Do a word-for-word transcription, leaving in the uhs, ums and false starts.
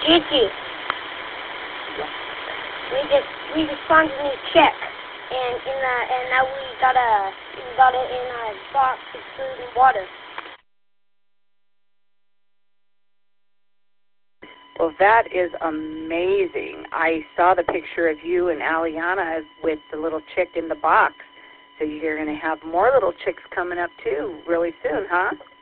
Gigi. We just we just found a new chick, and in the and now we got a we got it in a box of food and water. Well, that is amazing. I saw the picture of you and Aliana with the little chick in the box. So you're going to have more little chicks coming up, too, really soon, huh?